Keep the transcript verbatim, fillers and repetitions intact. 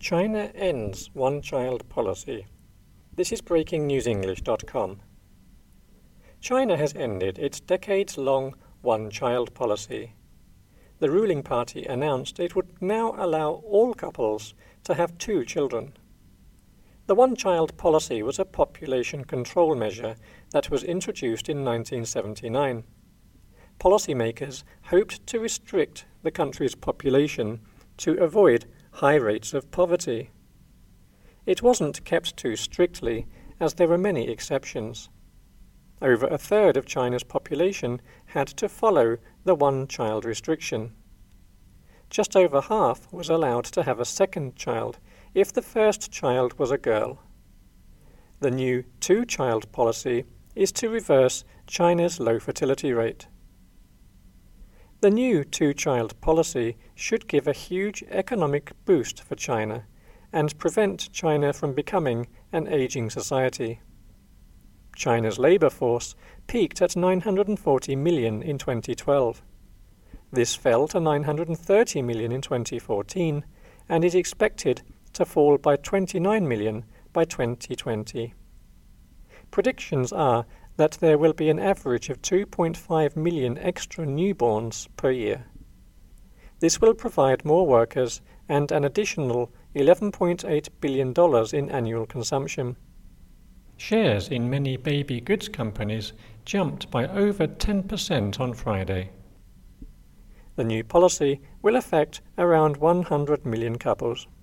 China ends one-child policy. This is breaking news english dot com. China has ended its decades-long one-child policy. The ruling party announced it would now allow all couples to have two children. The one-child policy was a population control measure that was introduced in nineteen seventy-nine. Policymakers hoped to restrict the country's population to avoid high rates of poverty. It wasn't kept too strictly, as there were many exceptions. Over a third of China's population had to follow the one-child restriction. Just over half was allowed to have a second child if the first child was a girl. The new two-child policy is to reverse China's low fertility rate. The new two-child policy should give a huge economic boost for China and prevent China from becoming an aging society. China's labour force peaked at nine hundred forty million in twenty twelve. This fell to nine hundred thirty million in twenty fourteen and is expected to fall by twenty-nine million by twenty twenty. Predictions are that there will be an average of two point five million extra newborns per year. This will provide more workers and an additional eleven point eight billion dollars in annual consumption. Shares in many baby goods companies jumped by over ten percent on Friday. The new policy will affect around one hundred million couples.